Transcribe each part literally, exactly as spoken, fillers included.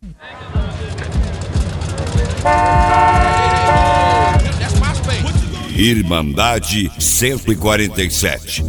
Irmandade cento e quarenta e sete.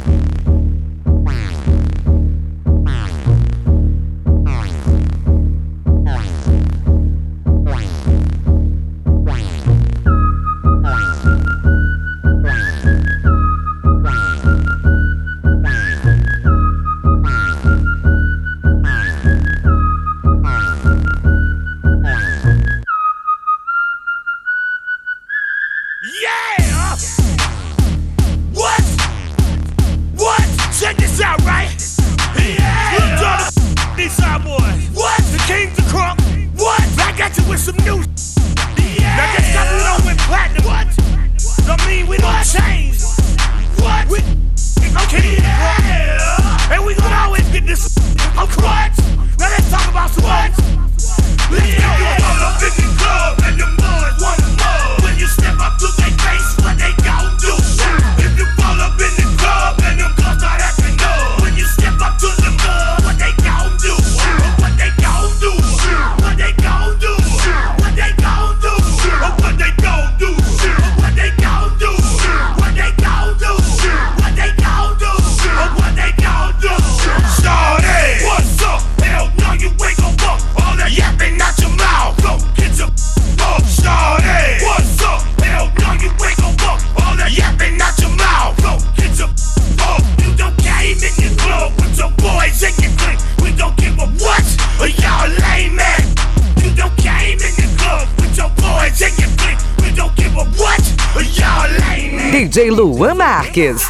D J Luan Marques.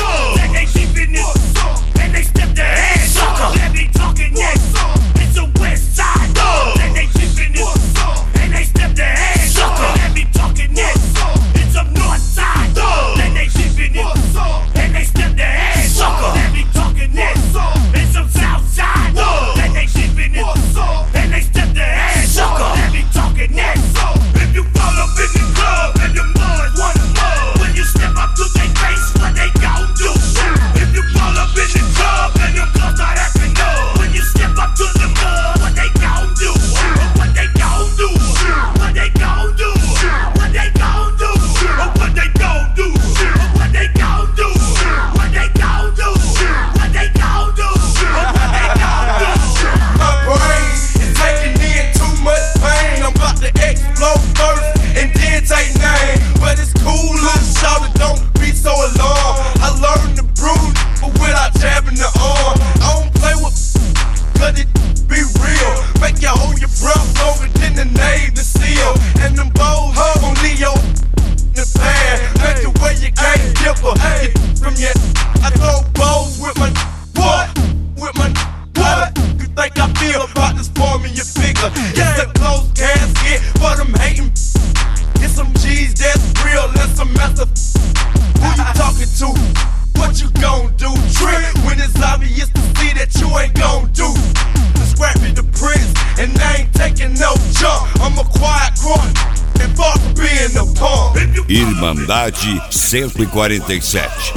Irmandade cento e quarenta e sete.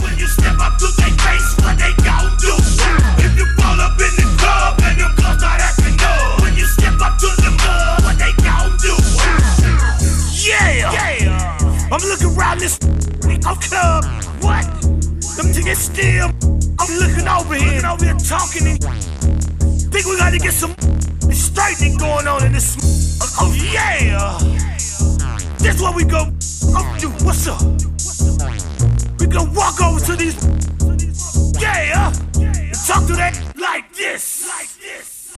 I'm looking around this club. What? Them niggas still. I'm looking over here, over here talking and think we gotta get some straightening going on in this. Oh yeah. This what we go. Oh, dude, what's up? We gonna walk over to these